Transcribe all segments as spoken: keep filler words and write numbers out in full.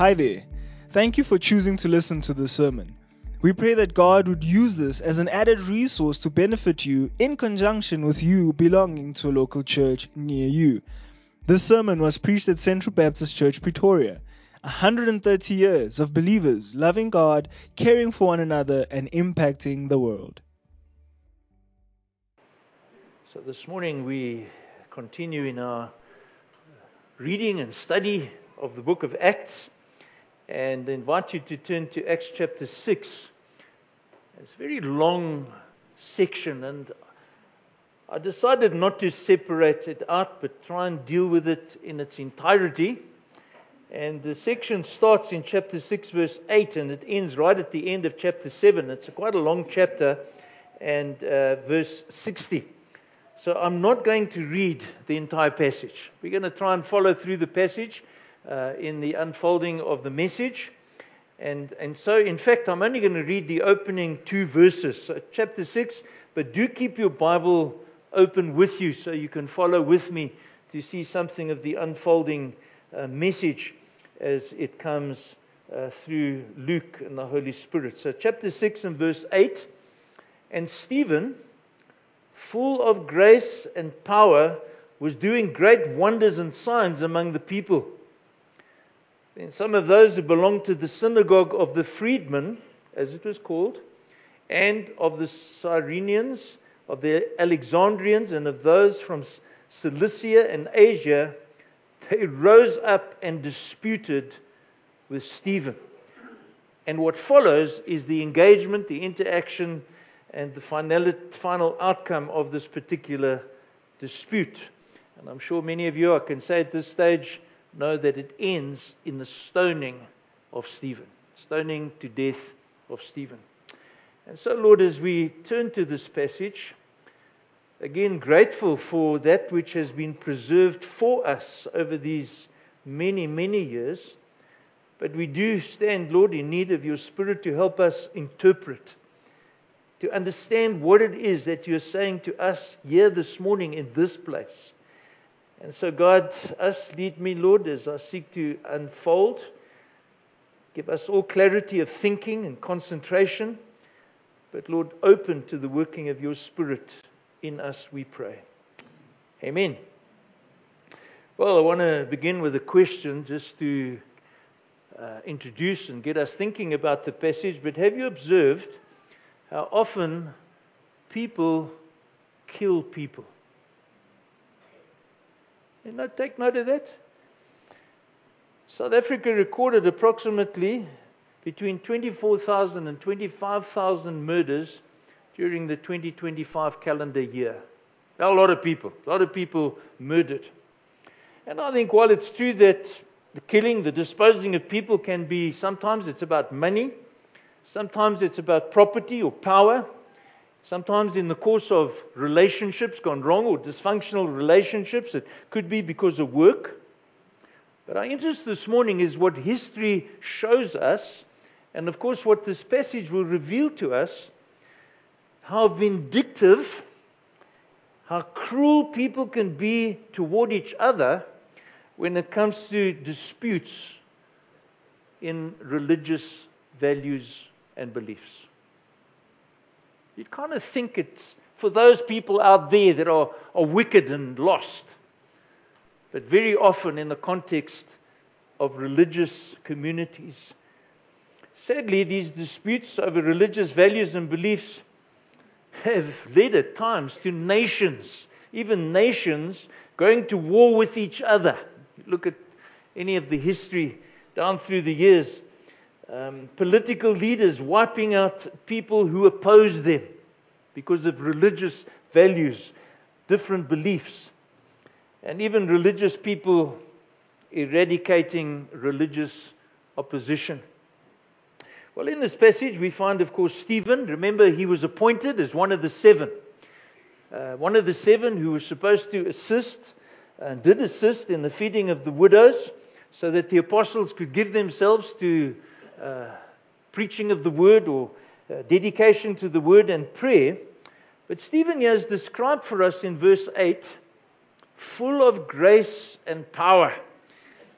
Hi there. Thank you for choosing to listen to this sermon. We pray that God would use this as an added resource to benefit you in conjunction with you belonging to a local church near you. This sermon was preached at Central Baptist Church, Pretoria. one hundred thirty years of believers loving God, caring for one another, and impacting the world. So this morning we continue in our reading and study of the book of Acts, and invite you to turn to Acts chapter six. It's a very long section, and I decided not to separate it out, but try and deal with it in its entirety. And the section starts in chapter six, verse eight, and it ends right at the end of chapter seven. It's a quite a long chapter, and uh, verse sixty. So I'm not going to read the entire passage. We're going to try and follow through the passage uh, in the unfolding of the message. And, and so, in fact, I'm only going to read the opening two verses. So chapter six, but do keep your Bible open with you so you can follow with me to see something of the unfolding uh, message as it comes uh, through Luke and the Holy Spirit. So chapter six and verse eight, and Stephen, full of grace and power, was doing great wonders and signs among the people. Then some of those who belonged to the synagogue of the freedmen, as it was called, and of the Cyrenians, of the Alexandrians, and of those from Cilicia and Asia, they rose up and disputed with Stephen. And what follows is the engagement, the interaction, and the final, final outcome of this particular dispute. And I'm sure many of you, I can say at this stage, know that it ends in the stoning of Stephen, stoning to death of Stephen. And so, Lord, as we turn to this passage, again grateful for that which has been preserved for us over these many, many years, but we do stand, Lord, in need of your Spirit to help us interpret, to understand what it is that you're saying to us here this morning in this place. And so, God, us, lead me, Lord, as I seek to unfold. Give us all clarity of thinking and concentration. But, Lord, open to the working of your Spirit in us, we pray. Amen. Well, I want to begin with a question just to uh, introduce and get us thinking about the passage. But have you observed how often people kill people? You know, take note of that. South Africa recorded approximately between twenty-four thousand and twenty-five thousand murders during the twenty twenty-five calendar year. A lot of people, a lot of people murdered. And I think while it's true that the killing, the disposing of people can be, sometimes it's about money, sometimes it's about property or power. Sometimes in the course of relationships gone wrong or dysfunctional relationships, it could be because of work. But our interest this morning is what history shows us, and of course what this passage will reveal to us, how vindictive, how cruel people can be toward each other when it comes to disputes in religious values and beliefs. You'd kind of think it's for those people out there that are, are wicked and lost. But very often in the context of religious communities, sadly, these disputes over religious values and beliefs have led at times to nations, even nations, going to war with each other. Look at any of the history down through the years. Um, political leaders wiping out people who oppose them because of religious values, different beliefs, and even religious people eradicating religious opposition. Well, in this passage we find, of course, Stephen. Remember, he was appointed as one of the seven. Uh, one of the seven who was supposed to assist and did assist in the feeding of the widows so that the apostles could give themselves to Uh, preaching of the word or uh, dedication to the word and prayer. But Stephen here is described for us in verse eight, full of grace and power.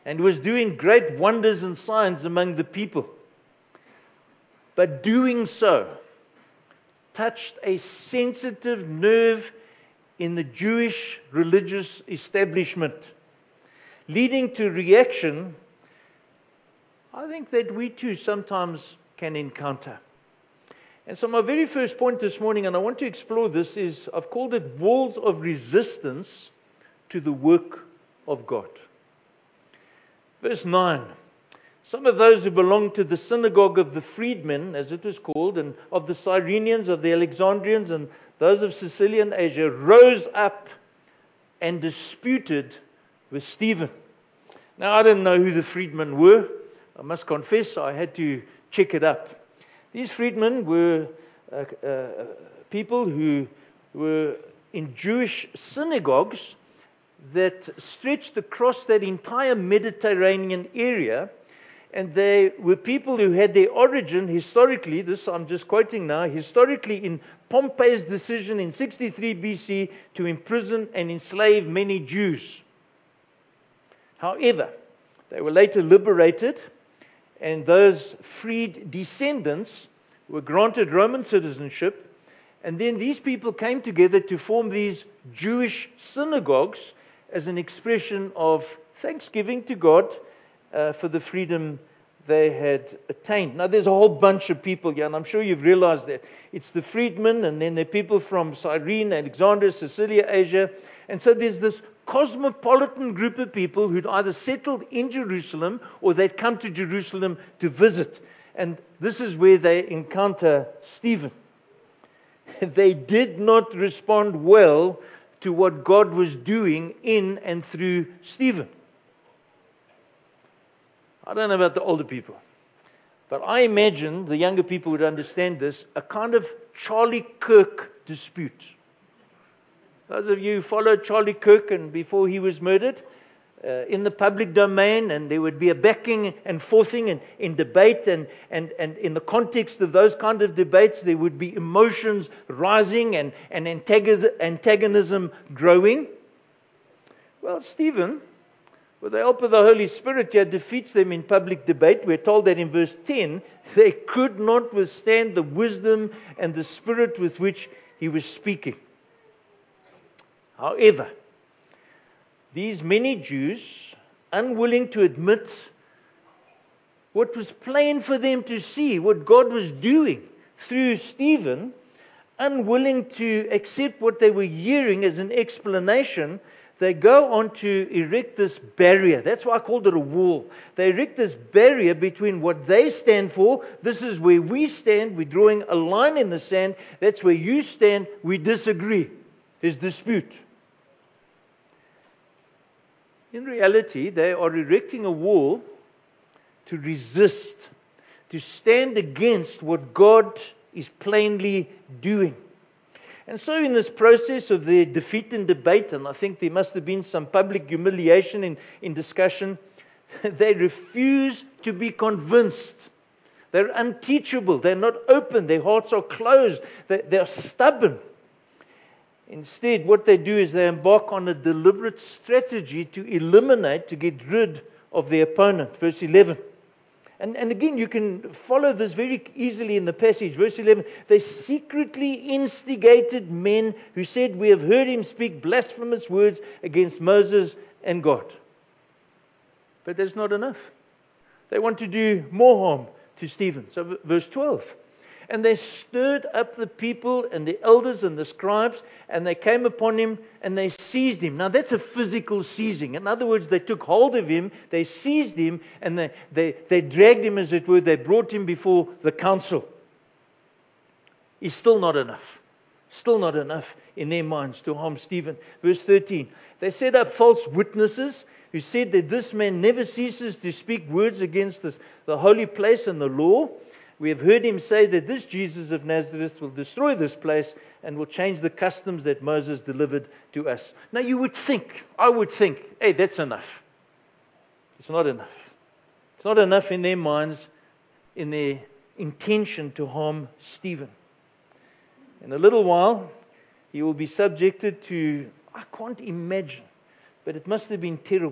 and was doing great wonders and signs among the people. But doing so touched a sensitive nerve in the Jewish religious establishment, leading to reaction I think that we too sometimes can encounter. And so my very first point this morning, and I want to explore this, is I've called it walls of resistance to the work of God. Verse nine. Some of those who belonged to the synagogue of the freedmen, as it was called, and of the Cyrenians, of the Alexandrians, and those of Sicilian Asia, rose up and disputed with Stephen. Now, I didn't know who the freedmen were. I must confess, I had to check it up. These freedmen were uh, uh, people who were in Jewish synagogues that stretched across that entire Mediterranean area. And they were people who had their origin historically, this I'm just quoting now, historically in Pompey's decision in sixty-three B C to imprison and enslave many Jews. However, they were later liberated, and those freed descendants were granted Roman citizenship. And then these people came together to form these Jewish synagogues as an expression of thanksgiving to God Uh, for the freedom they had attained. Now, there's a whole bunch of people here, and I'm sure you've realized that. It's the freedmen, and then there are people from Cyrene, Alexandria, Sicilia, Asia. And so there's this cosmopolitan group of people who'd either settled in Jerusalem or they'd come to Jerusalem to visit. And this is where they encounter Stephen. They did not respond well to what God was doing in and through Stephen. I don't know about the older people, but I imagine the younger people would understand this, a kind of Charlie Kirk dispute. Those of you who followed Charlie Kirk and before he was murdered, uh, in the public domain, and there would be a backing and forthing and in debate, and, and, and in the context of those kind of debates, there would be emotions rising and, and antagonism growing. Well, Stephen, with the help of the Holy Spirit, here defeats them in public debate. We're told that in verse ten, they could not withstand the wisdom and the spirit with which he was speaking. However, these many Jews, unwilling to admit what was plain for them to see, what God was doing through Stephen, unwilling to accept what they were hearing as an explanation, they go on to erect this barrier. That's why I called it a wall. They erect this barrier between what they stand for. This is where we stand. We're drawing a line in the sand. That's where you stand. We disagree. There's dispute. In reality, they are erecting a wall to resist, to stand against what God is plainly doing. And so in this process of their defeat and debate, and I think there must have been some public humiliation in, in discussion, they refuse to be convinced. They're unteachable. They're not open. Their hearts are closed. They, they're stubborn. Instead, what they do is they embark on a deliberate strategy to eliminate, to get rid of their opponent. Verse eleven. And, and again, you can follow this very easily in the passage. Verse eleven, they secretly instigated men who said, we have heard him speak blasphemous words against Moses and God. But that's not enough. They want to do more harm to Stephen. So verse twelve, and they stirred up the people and the elders and the scribes, and they came upon him and they seized him. Now that's a physical seizing. In other words, they took hold of him, they seized him, and they, they, they dragged him, as it were. They brought him before the council. It's still not enough. Still not enough in their minds to harm Stephen. Verse thirteen, they set up false witnesses who said that this man never ceases to speak words against this, the holy place and the law. We have heard him say that this Jesus of Nazareth will destroy this place and will change the customs that Moses delivered to us. Now you would think, I would think, hey, that's enough. It's not enough. It's not enough in their minds, in their intention to harm Stephen. In a little while, he will be subjected to, I can't imagine, but it must have been terrible,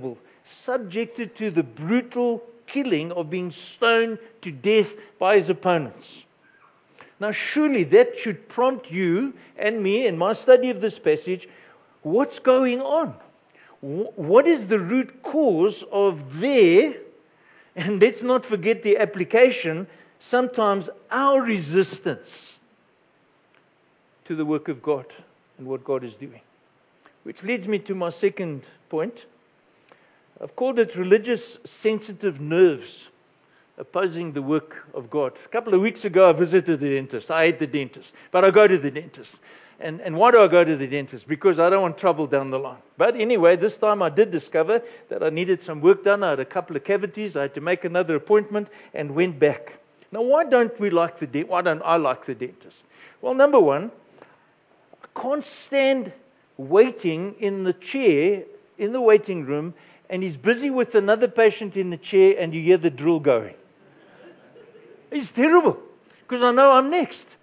subjected to the brutal killing of being stoned to death by his opponents. Now, surely that should prompt you and me in my study of this passage. What's going on? What is the root cause of their, and let's not forget the application, sometimes our resistance to the work of God and what God is doing? Which leads me to my second point. I've called it religious sensitive nerves opposing the work of God. A couple of weeks ago, I visited the dentist. I hate the dentist, but I go to the dentist. And, and why do I go to the dentist? Because I don't want trouble down the line. But anyway, this time I did discover that I needed some work done. I had a couple of cavities. I had to make another appointment and went back. Now, why don't we like the dentist? Why don't I like the dentist? Well, number one, I can't stand waiting in the chair, in the waiting room, and he's busy with another patient in the chair and you hear the drill going. It's terrible because I know I'm next.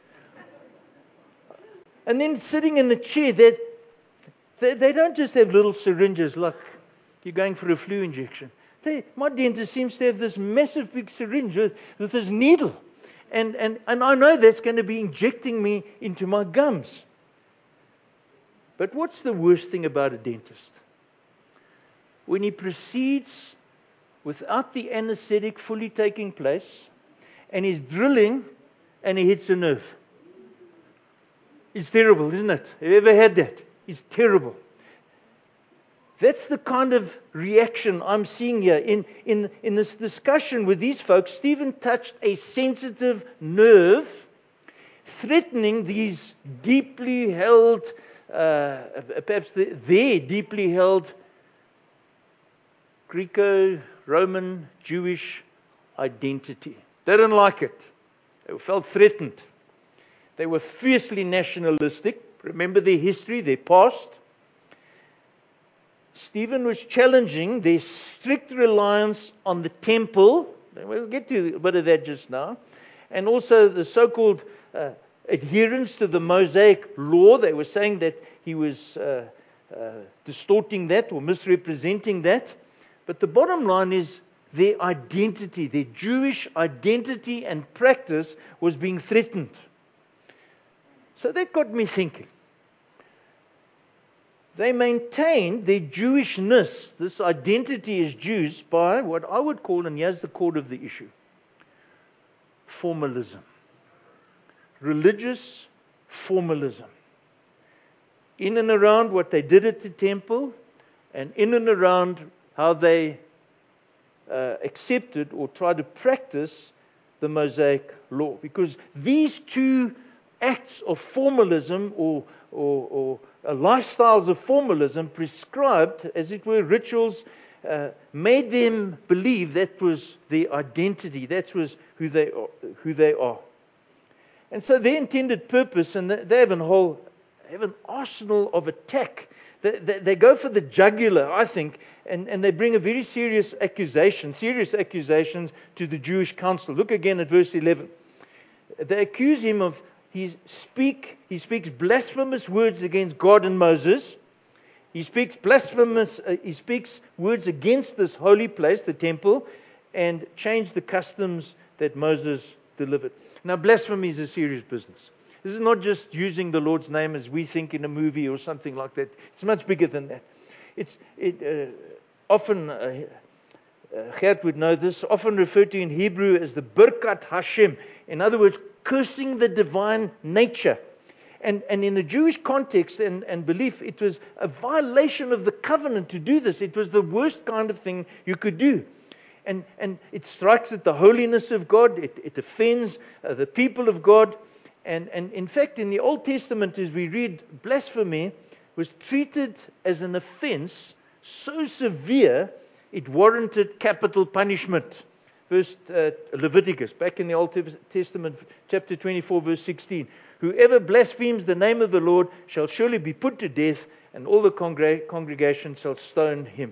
And then sitting in the chair, they, they, they don't just have little syringes like you're going for a flu injection. They, my dentist seems to have this massive big syringe with, with this needle. And, and, and I know that's going to be injecting me into my gums. But what's the worst thing about a dentist? When he proceeds without the anesthetic fully taking place, and he's drilling and he hits a nerve. It's terrible, isn't it? Have you ever had that? It's terrible. That's the kind of reaction I'm seeing here. In, in, in this discussion with these folks, Stephen touched a sensitive nerve, threatening these deeply held, uh, perhaps the, their deeply held Greco-Roman Jewish identity. They didn't like it. They felt threatened. They were fiercely nationalistic. Remember their history, their past. Stephen was challenging their strict reliance on the temple. We'll get to a bit of that just now. And also the so-called uh, adherence to the Mosaic law. They were saying that he was uh, uh, distorting that or misrepresenting that. But the bottom line is their identity, their Jewish identity and practice was being threatened. So that got me thinking. They maintained their Jewishness, this identity as Jews, by what I would call, and here's the core of the issue, formalism. Religious formalism. In and around what they did at the temple, and in and around how they uh, accepted or tried to practice the Mosaic law. Because these two acts of formalism or, or, or uh, lifestyles of formalism prescribed, as it were, rituals, uh, made them believe that was their identity, that was who they are, who they are. And so their intended purpose, and they have a whole, have an arsenal of attack. They, they, they go for the jugular, I think, and, and they bring a very serious accusation, serious accusations to the Jewish council. Look again at verse eleven. They accuse him of He speak. He speaks blasphemous words against God and Moses. He speaks blasphemous. Uh, he speaks words against this holy place, the temple, and change the customs that Moses delivered. Now, blasphemy is a serious business. This is not just using the Lord's name as we think in a movie or something like that. It's much bigger than that. It's it uh, often. Uh, uh, Gert would know this. Often referred to in Hebrew as the Birkat Hashem. In other words, cursing the divine nature. And, and in the Jewish context and, and belief, it was a violation of the covenant to do this. It was the worst kind of thing you could do. And, and it strikes at the holiness of God. It, it offends uh, the people of God. And, and in fact, in the Old Testament, as we read, blasphemy was treated as an offense so severe it warranted capital punishment. First uh, Leviticus, back in the Old Testament, chapter twenty-four, verse sixteen. Whoever blasphemes the name of the Lord shall surely be put to death, and all the congre- congregation shall stone him.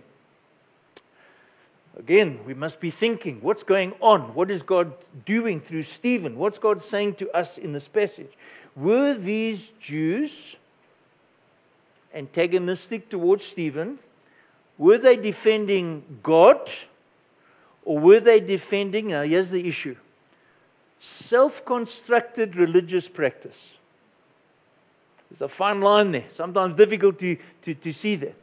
Again, we must be thinking, what's going on? What is God doing through Stephen? What's God saying to us in this passage? Were these Jews antagonistic towards Stephen, Were they defending God, or were they defending, now here's the issue, self-constructed religious practice? There's a fine line there. Sometimes difficult to, to, to see that.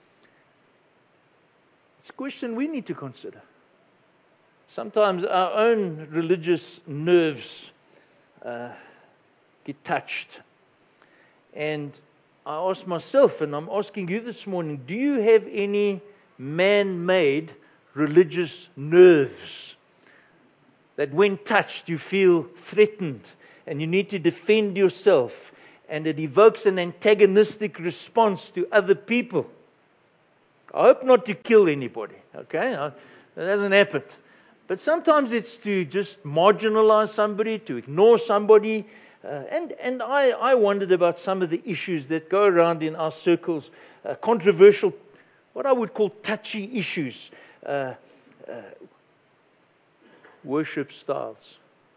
It's a question we need to consider. Sometimes our own religious nerves uh, get touched. And I ask myself, and I'm asking you this morning, do you have any man-made religious nerves that when touched you feel threatened and you need to defend yourself, and it evokes an antagonistic response to other people? I hope not to kill anybody, okay? That hasn't happened. But sometimes it's to just marginalize somebody, to ignore somebody. Uh, and and I, I wondered about some of the issues that go around in our circles, uh, controversial, what I would call touchy issues, uh, uh, worship styles.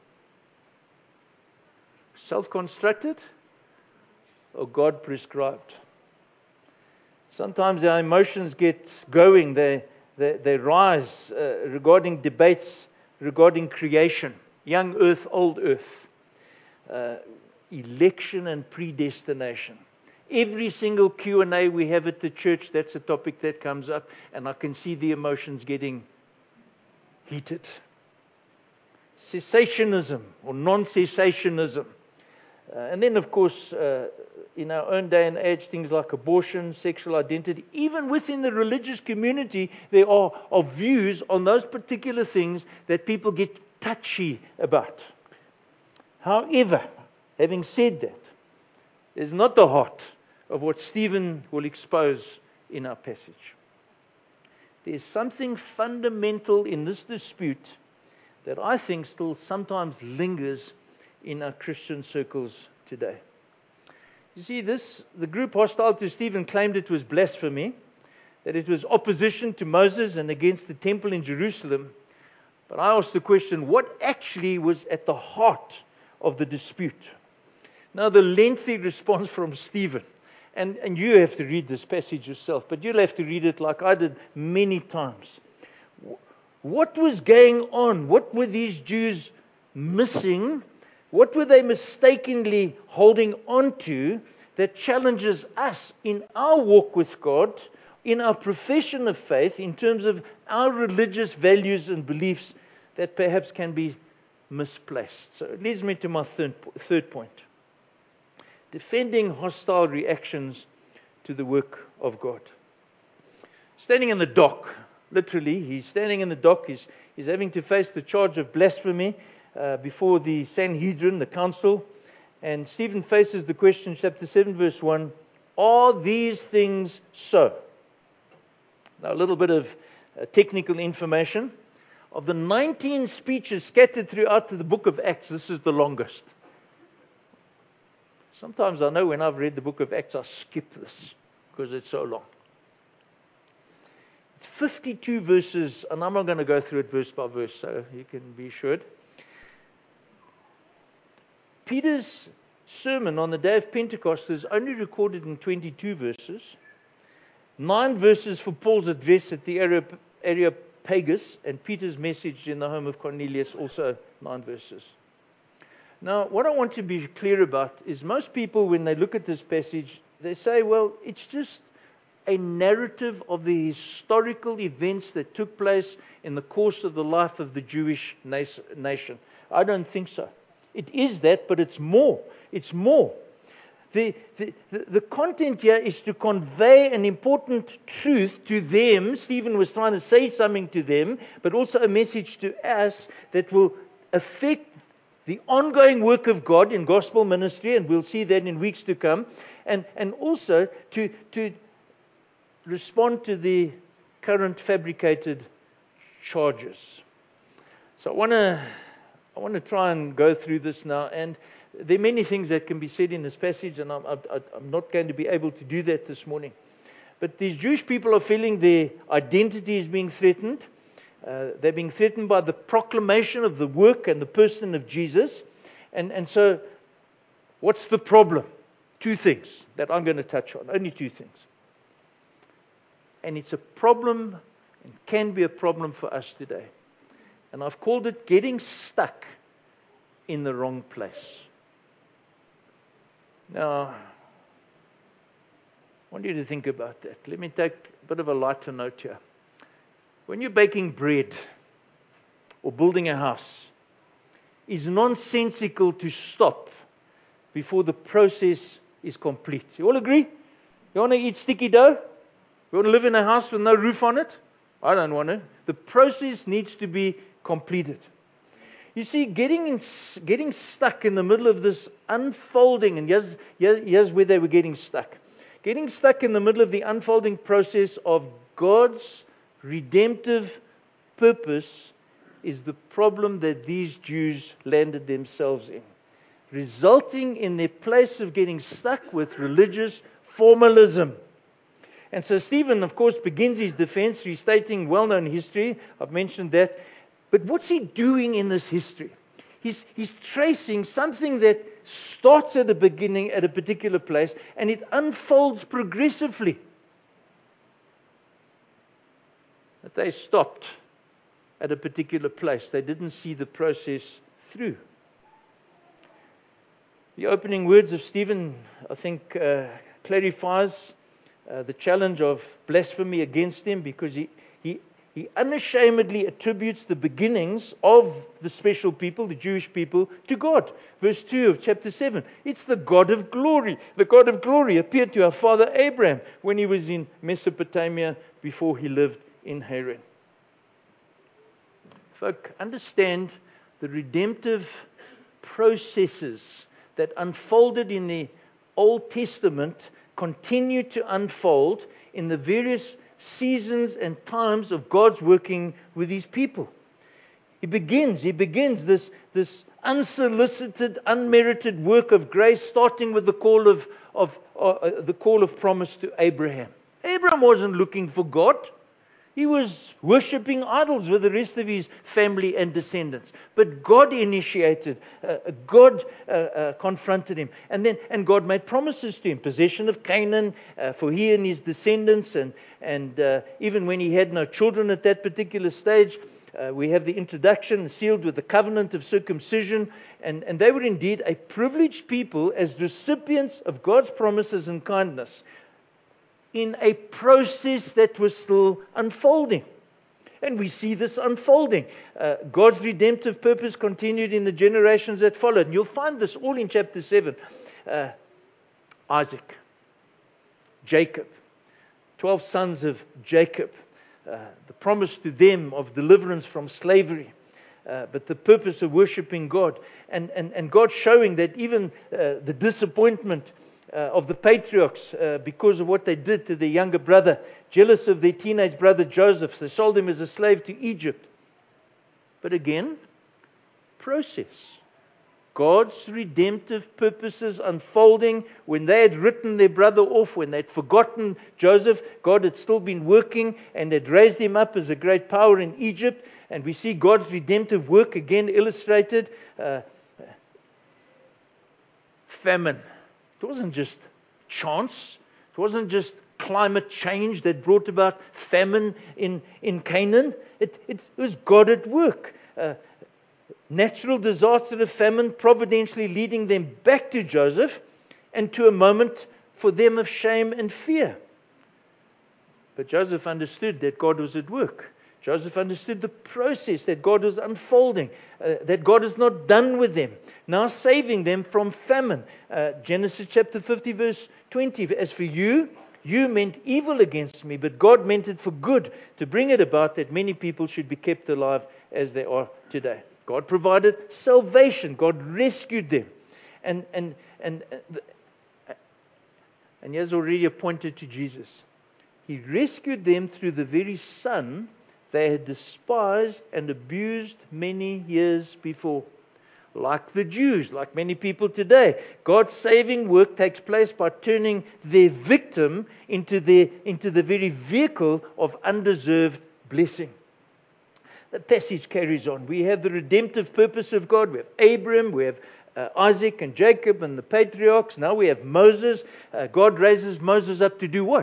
Self-constructed or God prescribed? Sometimes our emotions get going, they, they, they rise uh, regarding debates regarding creation, young earth, old earth, uh, election and predestination. Every single Q and A we have at the church, that's a topic that comes up, and I can see the emotions getting heated. Cessationism or non-cessationism. Uh, and then, of course, uh, in our own day and age, things like abortion, sexual identity, even within the religious community, there are, are views on those particular things that people get touchy about. However, having said that, is not the heart of what Stephen will expose in our passage. There's something fundamental in this dispute that I think still sometimes lingers in our Christian circles today. You see, this the group hostile to Stephen claimed it was blasphemy, that it was opposition to Moses and against the temple in Jerusalem. But I asked the question, what actually was at the heart of the dispute? Now, the lengthy response from Stephen, and, and you have to read this passage yourself, but you'll have to read it like I did many times. What was going on? What were these Jews missing? What were they mistakenly holding on to that challenges us in our walk with God, in our profession of faith, in terms of our religious values and beliefs that perhaps can be misplaced? So it leads me to my third, third point. Defending hostile reactions to the work of God. Standing in the dock, literally, he's standing in the dock, he's, he's having to face the charge of blasphemy uh, before the Sanhedrin, the council. And Stephen faces the question, chapter seven, verse one, are these things so? Now, a little bit of uh, technical information. Of the nineteen speeches scattered throughout the book of Acts, this is the longest. Sometimes I know when I've read the book of Acts, I skip this because it's so long. It's fifty-two verses, and I'm not going to go through it verse by verse, so you can be assured. Peter's sermon on the day of Pentecost is only recorded in twenty-two verses. Nine verses for Paul's address at the Areopagus, and Peter's message in the home of Cornelius, also nine verses. Now, what I want to be clear about is most people, when they look at this passage, they say, well, it's just a narrative of the historical events that took place in the course of the life of the Jewish nation. I don't think so. It is that, but it's more. It's more. The, the, the content here is to convey an important truth to them. Stephen was trying to say something to them, but also a message to us that will affect the ongoing work of God in gospel ministry, and we'll see that in weeks to come, and, and also to, to respond to the current fabricated charges. So I want to I want to try and go through this now, and there are many things that can be said in this passage, and I'm, I'm not going to be able to do that this morning. But these Jewish people are feeling their identity is being threatened. Uh, they're being threatened by the proclamation of the work and the person of Jesus. And, and so, what's the problem? Two things that I'm going to touch on. Only two things. And it's a problem and can be a problem for us today. And I've called it getting stuck in the wrong place. Now, I want you to think about that. Let me take a bit of a lighter note here. When you're baking bread or building a house, it's nonsensical to stop before the process is complete. You all agree? You want to eat sticky dough? You want to live in a house with no roof on it? I don't want to. The process needs to be completed. You see, getting in, getting stuck in the middle of this unfolding, and here's, here's where they were getting stuck. Getting stuck in the middle of the unfolding process of God's redemptive purpose is the problem that these Jews landed themselves in, resulting in their place of getting stuck with religious formalism. And so Stephen, of course, begins his defense restating well-known history. I've mentioned that. But what's he doing in this history? He's, he's tracing something that starts at the beginning at a particular place and it unfolds progressively. But they stopped at a particular place. They didn't see the process through. The opening words of Stephen, I think, uh, clarifies uh, the challenge of blasphemy against him, because he, he, he unashamedly attributes the beginnings of the special people, the Jewish people, to God. Verse two of chapter seven. It's the God of glory. The God of glory appeared to our father Abraham when he was in Mesopotamia before he lived in Haran. Folk, understand the redemptive processes that unfolded in the Old Testament continue to unfold in the various seasons and times of God's working with His people. He begins, He begins this, this unsolicited, unmerited work of grace, starting with the call of, of uh, the call of promise to Abraham. Abraham wasn't looking for God. He was worshipping idols with the rest of his family and descendants. But God initiated, uh, God uh, uh, confronted him. And then and God made promises to him, possession of Canaan uh, for he and his descendants. And, and uh, even when he had no children at that particular stage, uh, we have the introduction sealed with the covenant of circumcision. And, and they were indeed a privileged people as recipients of God's promises and kindness, in a process that was still unfolding. And we see this unfolding. Uh, God's redemptive purpose continued in the generations that followed. And you'll find this all in chapter seven. Uh, Isaac, Jacob, twelve sons of Jacob. Uh, the promise to them of deliverance from slavery. Uh, but the purpose of worshiping God. And, and, and God showing that even uh, the disappointment Uh, of the patriarchs uh, because of what they did to their younger brother, jealous of their teenage brother Joseph. They sold him as a slave to Egypt. But again, process. God's redemptive purposes unfolding. When they had written their brother off, when they'd forgotten Joseph, God had still been working and had raised him up as a great power in Egypt. And we see God's redemptive work again illustrated. Uh, famine. It wasn't just chance. It wasn't just climate change that brought about famine in, in Canaan. It, it was God at work. Uh, natural disaster of famine providentially leading them back to Joseph and to a moment for them of shame and fear. But Joseph understood that God was at work. Joseph understood the process that God was unfolding, uh, that God is not done with them, now saving them from famine. Uh, Genesis chapter fifty, verse twenty. As for you, you meant evil against me, but God meant it for good, to bring it about that many people should be kept alive as they are today. God provided salvation. God rescued them. And, and, and, and he has already appointed to Jesus. He rescued them through the very Son they had despised and abused many years before. Like the Jews, like many people today, God's saving work takes place by turning their victim into, their, into the very vehicle of undeserved blessing. The passage carries on. We have the redemptive purpose of God. We have Abraham, we have uh, Isaac and Jacob and the patriarchs. Now we have Moses. Uh, God raises Moses up to do what?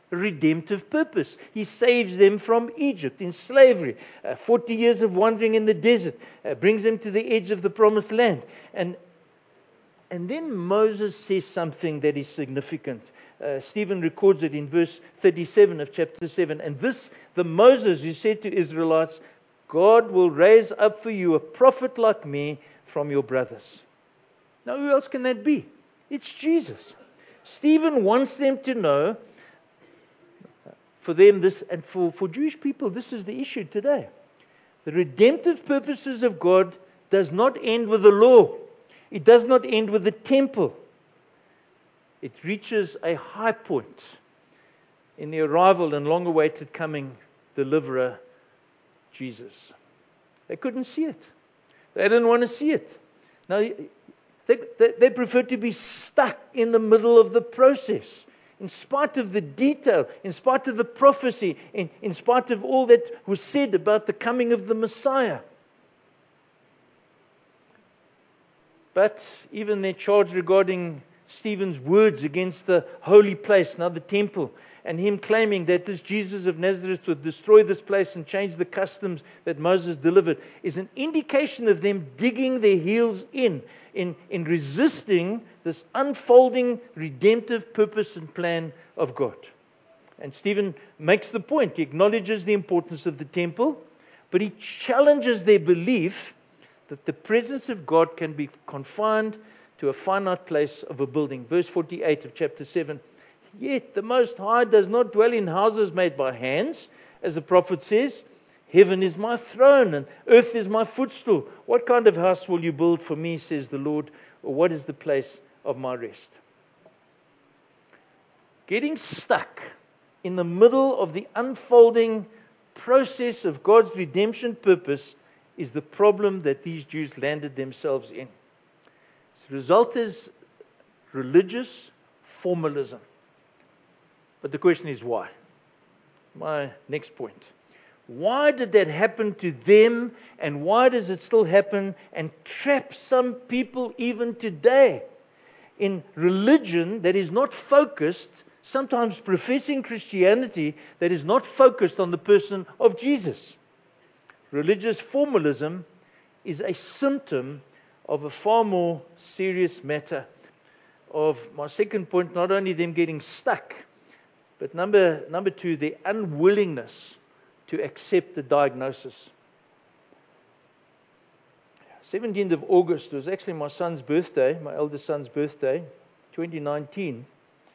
redemptive purpose. He saves them from Egypt in slavery. Uh, forty years of wandering in the desert. Uh, brings them to the edge of the promised land. And And then Moses says something that is significant. Uh, Stephen records it in verse thirty-seven of chapter seven. And this, the Moses who said to Israelites, God will raise up for you a prophet like me from your brothers. Now who else can that be? It's Jesus. Stephen wants them to know, for them this, and for, for Jewish people, this is the issue today. The redemptive purposes of God does not end with the law. It does not end with the temple. It reaches a high point in the arrival and long-awaited coming deliverer, Jesus. They couldn't see it. They didn't want to see it. Now, they, they, they preferred to be stuck in the middle of the process. In spite of the detail, in spite of the prophecy, in, in spite of all that was said about the coming of the Messiah. But even their charge regarding Stephen's words against the holy place, now the temple, and him claiming that this Jesus of Nazareth would destroy this place and change the customs that Moses delivered, is an indication of them digging their heels in, in, in resisting this unfolding redemptive purpose and plan of God. And Stephen makes the point. He acknowledges the importance of the temple, but he challenges their belief that the presence of God can be confined to a finite place of a building. Verse forty-eight of chapter seven. Yet the Most High does not dwell in houses made by hands, as the prophet says, heaven is my throne and earth is my footstool. What kind of house will you build for me, says the Lord, or what is the place of my rest? Getting stuck in the middle of the unfolding process of God's redemption purpose is the problem that these Jews landed themselves in. The result is religious formalism. But the question is why? My next point. Why did that happen to them, and why does it still happen and trap some people even today in religion that is not focused, sometimes professing Christianity that is not focused on the person of Jesus? Religious formalism is a symptom of a far more serious matter. Of my second point, not only them getting stuck, but number number two, their unwillingness to accept the diagnosis. seventeenth of August was actually my son's birthday, my eldest son's birthday, twenty nineteen.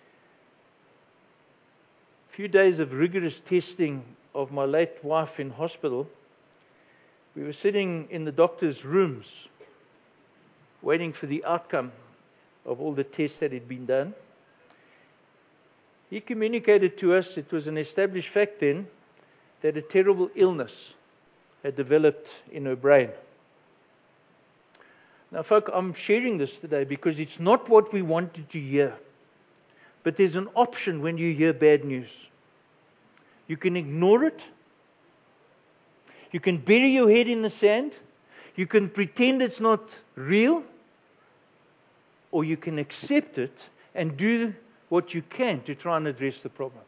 A few days of rigorous testing of my late wife in hospital. We were sitting in the doctor's rooms, waiting for the outcome of all the tests that had been done. He communicated to us, it was an established fact then, that a terrible illness had developed in her brain. Now, folk, I'm sharing this today because it's not what we wanted to hear. But there's an option when you hear bad news. You can ignore it. You can bury your head in the sand. You can pretend it's not real. Or you can accept it and do what you can to try and address the problem.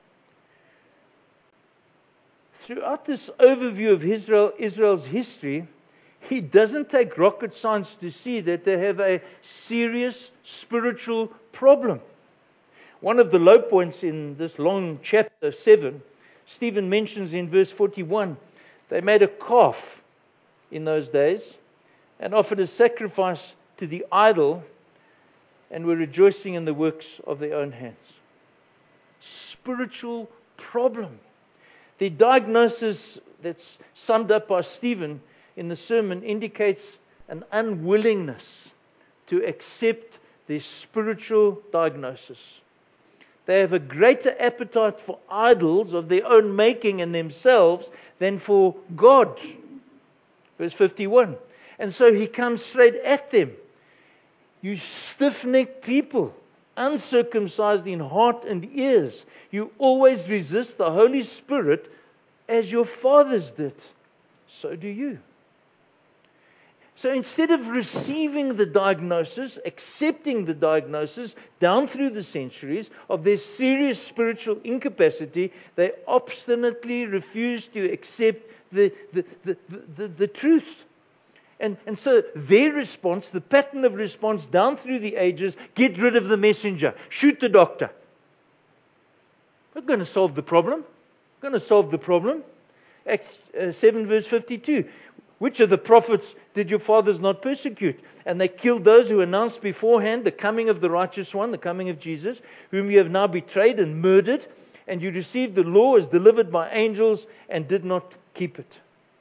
Throughout this overview of Israel, Israel's history, he doesn't take rocket science to see that they have a serious spiritual problem. One of the low points in this long chapter seven, Stephen mentions in verse forty-one, they made a calf in those days and offered a sacrifice to the idol and were rejoicing in the works of their own hands. Spiritual problem. The diagnosis that's summed up by Stephen in the sermon indicates an unwillingness to accept their spiritual diagnosis. They have a greater appetite for idols of their own making and themselves than for God. Verse fifty-one. And so he comes straight at them. You stiff-necked people, uncircumcised in heart and ears, you always resist the Holy Spirit as your fathers did. So do you. So instead of receiving the diagnosis, accepting the diagnosis down through the centuries of their serious spiritual incapacity, they obstinately refuse to accept the, the, the, the, the, the truth. And, and so their response, the pattern of response down through the ages, get rid of the messenger, shoot the doctor. Not going to solve the problem. Not going to solve the problem. Acts uh, seven verse fifty-two. Which of the prophets did your fathers not persecute? And they killed those who announced beforehand the coming of the righteous one, the coming of Jesus, whom you have now betrayed and murdered, and you received the law as delivered by angels and did not keep it.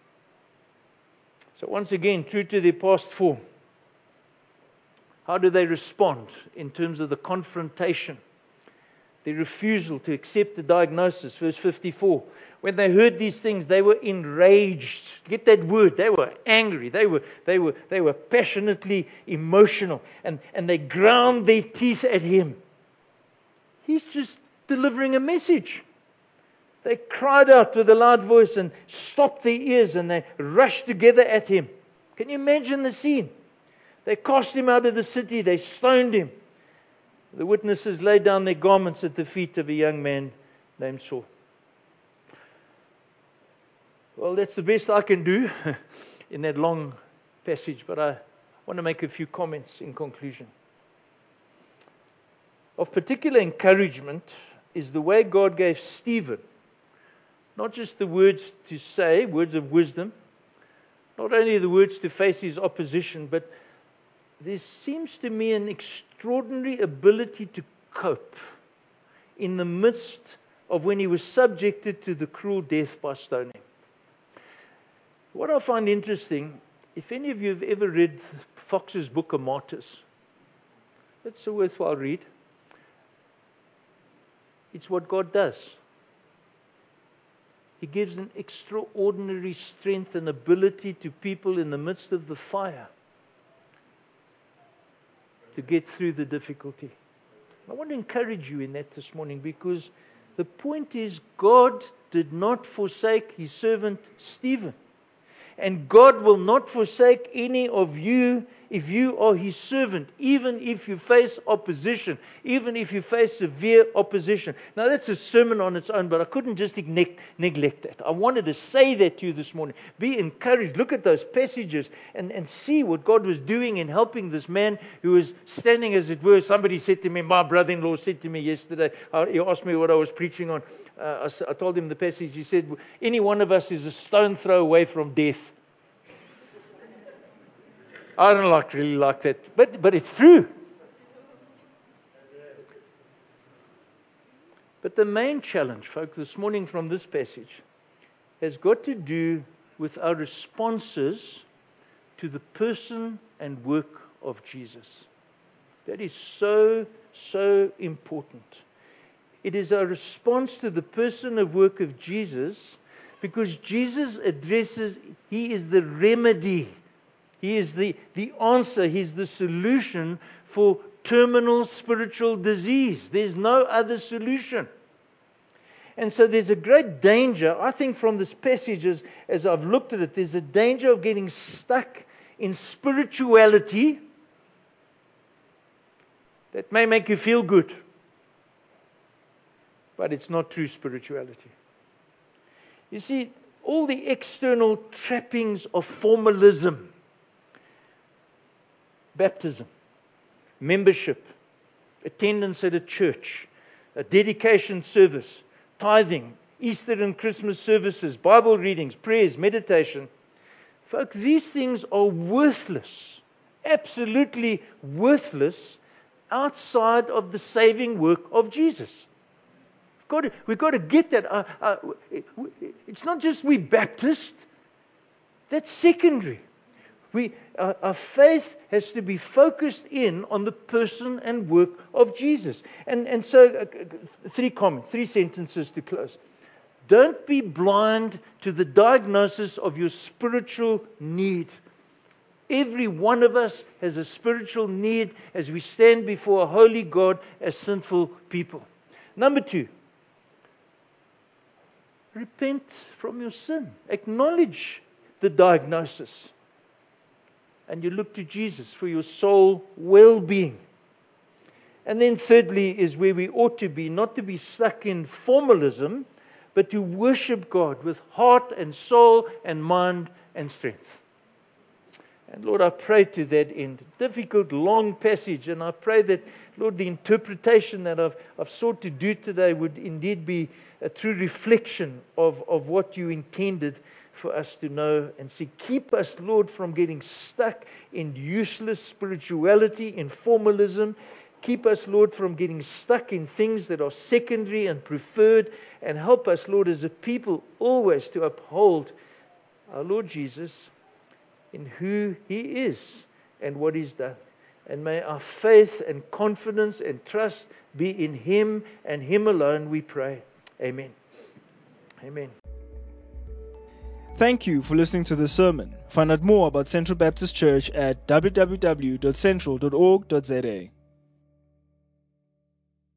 So once again, true to their past form, how do they respond in terms of the confrontation? Their refusal to accept the diagnosis, verse fifty-four. When they heard these things, they were enraged. Get that word. They were angry. They were, they were, they were passionately emotional. And, and they ground their teeth at him. He's just delivering a message. They cried out with a loud voice and stopped their ears and they rushed together at him. Can you imagine the scene? They cast him out of the city. They stoned him. The witnesses laid down their garments at the feet of a young man named Saul. Well, that's the best I can do in that long passage, but I want to make a few comments in conclusion. Of particular encouragement is the way God gave Stephen, not just the words to say, words of wisdom, not only the words to face his opposition, but there seems to me an extraordinary ability to cope in the midst of when he was subjected to the cruel death by stoning. What I find interesting, if any of you have ever read Fox's Book of Martyrs, it's a worthwhile read. It's what God does. He gives an extraordinary strength and ability to people in the midst of the fire to get through the difficulty. I want to encourage you in that this morning, because the point is God did not forsake his servant Stephen. And God will not forsake any of you if you are his servant, even if you face opposition, even if you face severe opposition. Now, that's a sermon on its own, but I couldn't just neg- neglect that. I wanted to say that to you this morning. Be encouraged. Look at those passages and, and see what God was doing in helping this man who was standing, as it were. Somebody said to me, my brother-in-law said to me yesterday, uh, he asked me what I was preaching on. Uh, I, I told him the passage. He said, any one of us is a stone throw away from death. I don't like really like that, but but it's true. But the main challenge, folks, this morning from this passage has got to do with our responses to the person and work of Jesus. That is so, so important. It is our response to the person and work of Jesus, because Jesus addresses, he is the remedy. He is the, the answer. He's the solution for terminal spiritual disease. There's no other solution. And so there's a great danger, I think, from this passage, as, as I've looked at it, there's a danger of getting stuck in spirituality that may make you feel good, but it's not true spirituality. You see, all the external trappings of formalism, baptism, membership, attendance at a church, a dedication service, tithing, Easter and Christmas services, Bible readings, prayers, meditation. Folks, these things are worthless, absolutely worthless outside of the saving work of Jesus. We've got to, we've got to get that. Uh, uh, it's not just we Baptists. That's secondary. We, our, our faith has to be focused in on the person and work of Jesus. And, and so, uh, three comments, three sentences to close. Don't be blind to the diagnosis of your spiritual need. Every one of us has a spiritual need as we stand before a holy God as sinful people. Number two, repent from your sin. Acknowledge the diagnosis. and you look to Jesus for your soul well-being. And then thirdly is where we ought to be, not to be stuck in formalism, but to worship God with heart and soul and mind and strength. And Lord, I pray to that end. Difficult, long passage, and I pray that, Lord, the interpretation that I've, I've sought to do today would indeed be a true reflection of, of what you intended for us to know and see. Keep us, Lord, from getting stuck in useless spirituality, in formalism. Keep us, Lord, from getting stuck in things that are secondary and preferred. And help us, Lord, as a people always to uphold our Lord Jesus in who He is and what He's done. And may our faith and confidence and trust be in Him and Him alone, we pray. Amen. Amen. Thank you for listening to this sermon. Find out more about Central Baptist Church at w w w dot central dot org dot z a.